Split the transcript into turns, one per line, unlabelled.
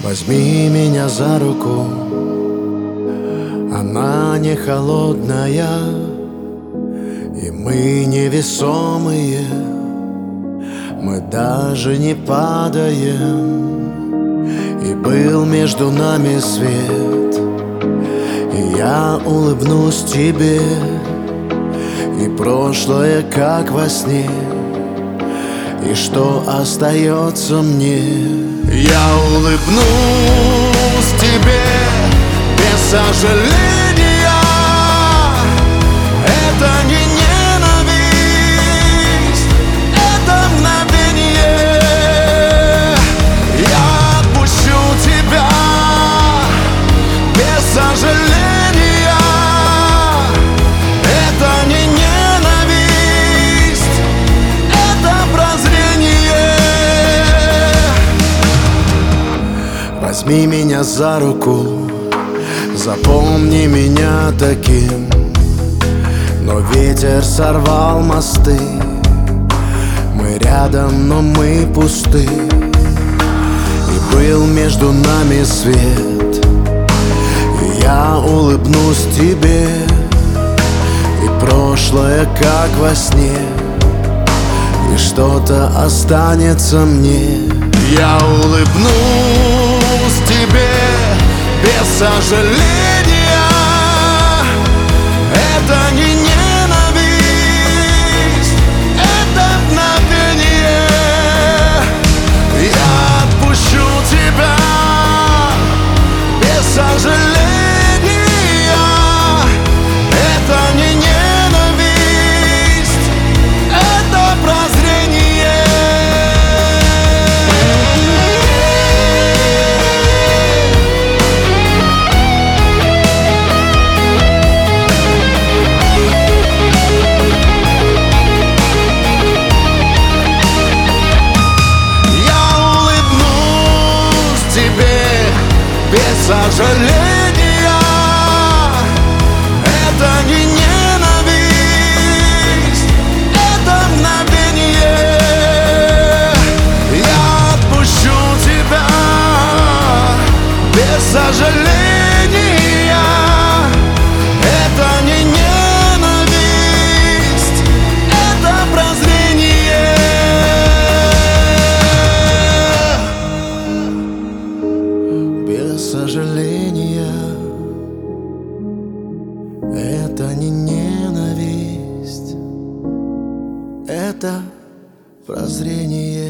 Возьми меня за руку, она не холодная, и мы невесомые, мы даже не падаем. И был между нами свет, и я улыбнусь тебе, и прошлое как во сне. И что остается мне? Я улыбнусь тебе без сожаления. Это не ненависть, это мгновение. Я отпущу тебя без сожаления. Это не ненависть, это прозрение. Возьми меня за руку, запомни меня таким. Но ветер сорвал мосты, мы рядом, но мы пусты. И был между нами свет, и я улыбнусь тебе, и прошлое как во сне, и что-то останется мне. Я улыбнусь тебе без сожаления. Это не ненависть, это мгновение. Я отпущу тебя без сожаления. Это не ненависть, это прозрение. Без сожаления, это не ненависть, это мгновение. Я отпущу тебя без сожаления. Это не ненависть, это прозрение. Без сожаления, это не ненависть, это прозрение.